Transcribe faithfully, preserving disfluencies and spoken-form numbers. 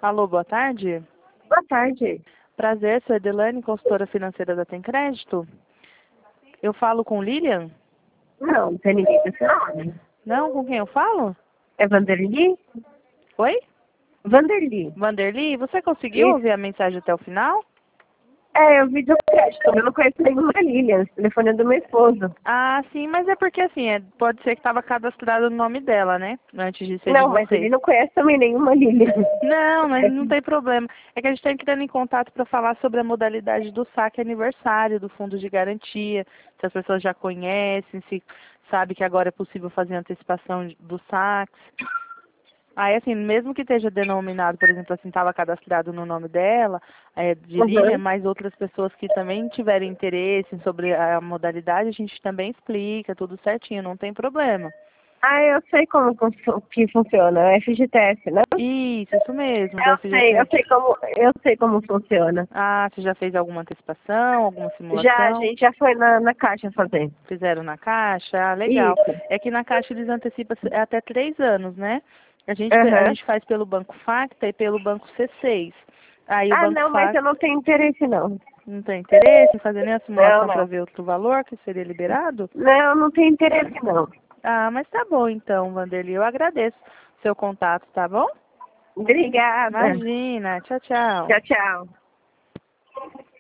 Alô, boa tarde. Boa tarde. Prazer, sou Edelane, consultora financeira da Tem Crédito. Eu falo com Lilian? Não, não tem ninguém com esse nome. Não, com quem eu falo? É Vanderly? Oi? Vanderly. Vanderly, você conseguiu Isso. ouvir a mensagem até o final? É, eu vi do crédito. Eu não conheço nenhuma Lilian. Esse telefone é do meu esposo. Ah, sim, mas é porque assim, é, pode ser que estava cadastrado no nome dela, né? Antes de ser de Não, mas vocês. ele não conhece também nenhuma Lilian. Não, mas não tem problema. É que a gente está entrando em contato para falar sobre a modalidade do saque aniversário, do fundo de garantia, se as pessoas já conhecem, se sabe que agora é possível fazer antecipação dos saques. Aí, assim, mesmo que esteja denominado, por exemplo, assim, estava cadastrado no nome dela, é, de Lilian, Uhum. mas outras pessoas que também tiverem interesse sobre a modalidade, a gente também explica tudo certinho, não tem problema. Ah, eu sei como cons- que funciona. É F G T S, não? Isso, isso mesmo, do Eu sei, eu F G T. sei como, eu sei como funciona. Ah, você já fez alguma antecipação, alguma Já, a simulação? gente já foi na, na caixa fazer. Fizeram na Caixa? Ah, legal. Isso. É que na Caixa eles antecipam é até três anos, né? A gente, a Aham. gente faz pelo Banco Facta e pelo Banco C seis. Aí o Ah, Banco não, mas eu Facta não tenho interesse, não. não tem interesse em fazer nem a Não, simulação para não. ver outro valor que seria liberado? Não, não tenho interesse, não. Ah, mas tá bom então, Vanderly. Eu agradeço o seu contato, tá bom? Obrigada. Imagina. Tchau, tchau. Tchau, tchau.